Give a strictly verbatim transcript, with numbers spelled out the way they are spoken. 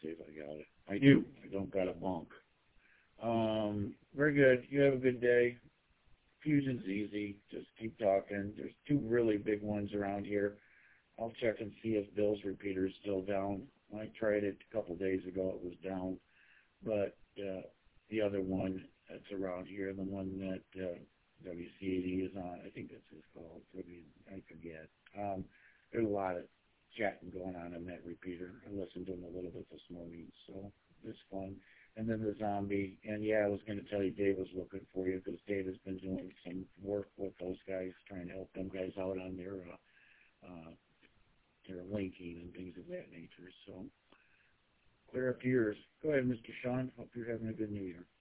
see if I got it. I do. I don't got a bunk. Um, very good. You have a good day. Fusion's easy. Just keep talking. There's two really big ones around here. I'll check and see if Bill's repeater is still down. I tried it a couple days ago. It was down. But uh, the other one that's around here, the one that uh, W C eighty is on, I think that's his called. I forget. Um, there's a lot of chatting going on in that repeater. I listened to him a little bit this morning, so it's fun. And then the zombie, and yeah, I was going to tell you Dave was looking for you because Dave has been doing some work with those guys, trying to help them guys out on their uh, uh, their linking and things of that nature. So clear up yours. Go ahead, Mister Sean. Hope you're having a good New Year.